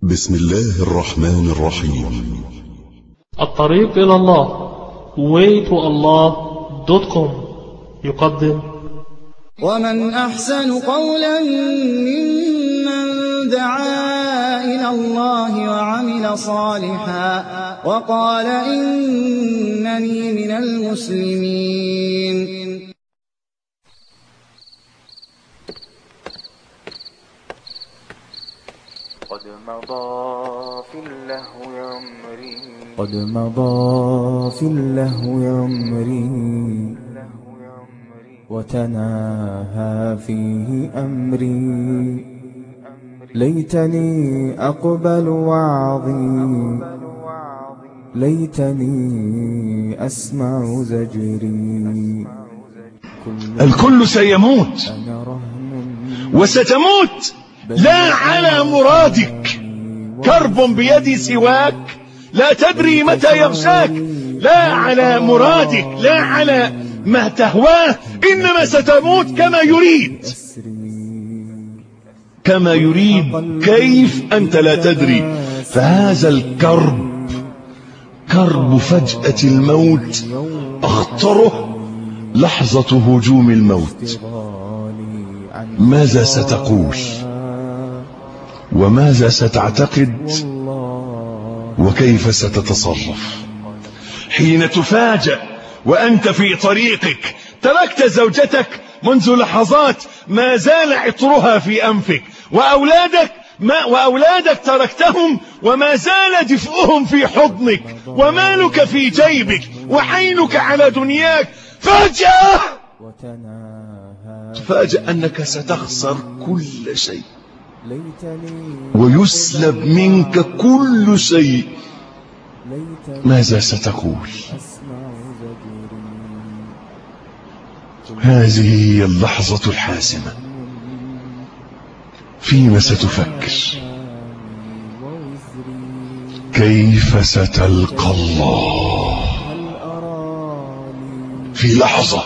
بسم الله الرحمن الرحيم. الطريق إلى الله waytoallah.com يقدم: ومن أحسن قولا ممن دعا إلى الله وعمل صالحا وقال إنني من المسلمين. قد مضى في اللهو يمري وتناهى فيه أمري. ليتني أقبل وعظي، ليتني أسمع زجري. الكل سيموت وستموت لا على مرادك. كرب بيد سواك لا تدري متى يغشاك. لا على مرادك، لا على ما تهواه، إنما ستموت كما يريد. كيف أنت لا تدري؟ فهذا الكرب كرب فجأة الموت، أخطره لحظة هجوم الموت. ماذا ستقول وماذا ستعتقد وكيف ستتصرف حين تفاجأ وأنت في طريقك؟ تركت زوجتك منذ لحظات ما زال عطرها في أنفك، وأولادك تركتهم وما زال دفئهم في حضنك، ومالك في جيبك، وعينك على دنياك. فجأة تفاجأ أنك ستخسر كل شيء ويسلب منك كل شيء. ماذا ستقول؟ هذه هي اللحظة الحاسمة. فيما ستفكر؟ كيف ستلقى الله في لحظة؟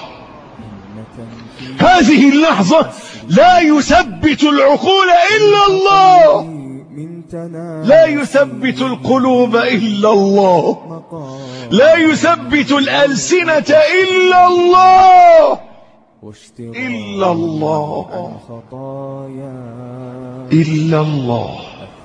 هذه اللحظة لا يثبت العقول إلا الله، لا يثبت القلوب إلا الله، لا يثبت الألسنة إلا الله، إلا الله، إلا الله.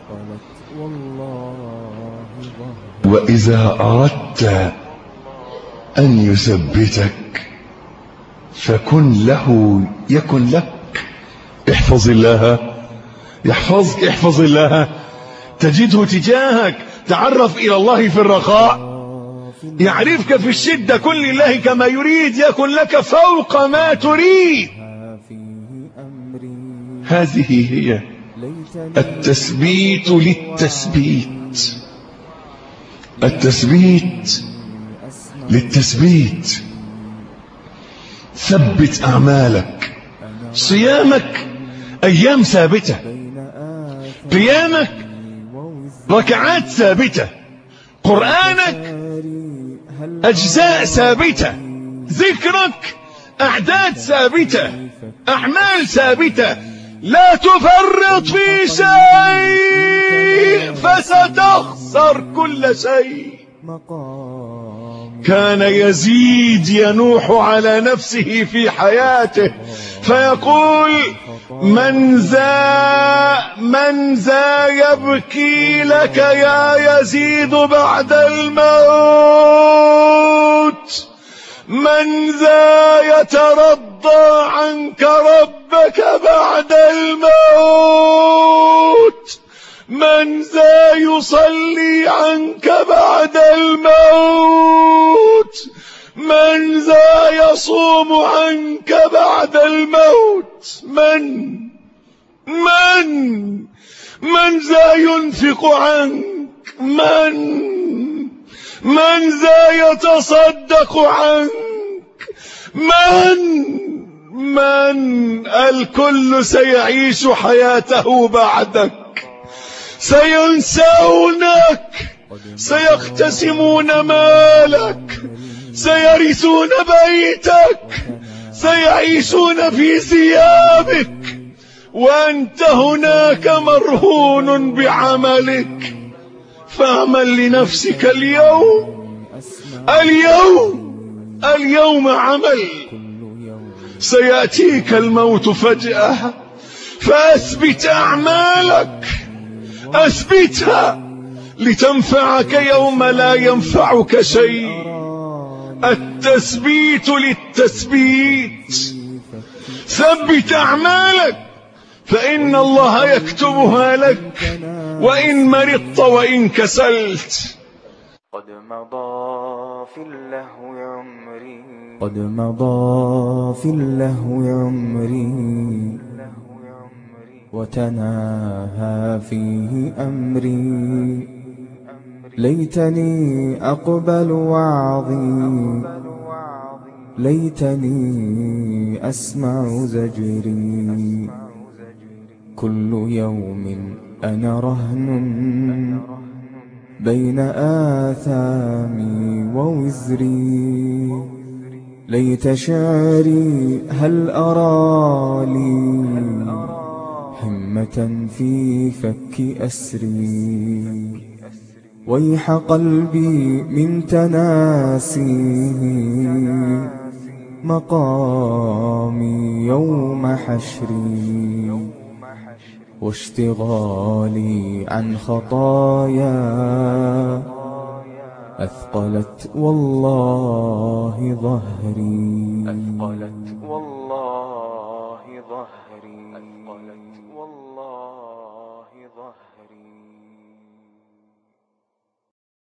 وإذا أردت أن يثبتك فكن له يكن لك. احفظ الله يحفظك، احفظ الله تجده تجاهك. تعرف إلى الله في الرخاء يعرفك في الشدة. كن لله كما يريد يكن لك فوق ما تريد. هذه هي التثبيت للتثبيت، التثبيت للتثبيت. ثبت أعمالك. صيامك أيام ثابتة، قيامك ركعات ثابتة، قرآنك أجزاء ثابتة، ذكرك أعداد ثابتة، أعمال ثابتة. لا تفرط في شيء فستخسر كل شيء. كان يزيد ينوح على نفسه في حياته فيقول: من ذا يبكي لك يا يزيد بعد الموت؟ من ذا يترضى عنك ربك بعد الموت؟ من ذا يصلي عنك بعد الموت؟ من ذا يصوم عنك بعد الموت؟ من ذا ينفق عنك؟ من ذا يتصدق عنك؟ من الكل سيعيش حياته بعدك. سينسونك، سيقتسمون مالك، سيرثون بيتك، سيعيشون في ثيابك، وأنت هناك مرهون بعملك، فاعمل لنفسك اليوم عمل. سيأتيك الموت فجأة، فأثبت أعمالك، أثبتها لتنفعك يوم لا ينفعك شيء. التثبيت للتثبيت، ثبت أعمالك فإن الله يكتبها لك وإن مرضت وإن كسلت. قد مضى في اللهو عمري وتناهى فيه أمري. ليتني أقبل وعظي، ليتني أسمع زجري. كل يوم أنا رهن بين آثامي ووزري. ليت شعري هل أرى لي همة في فك أسري. ويح قلبي من تناسيه مقامي يوم حشري. واشتغالي عن خطايا أثقلت والله ظهري.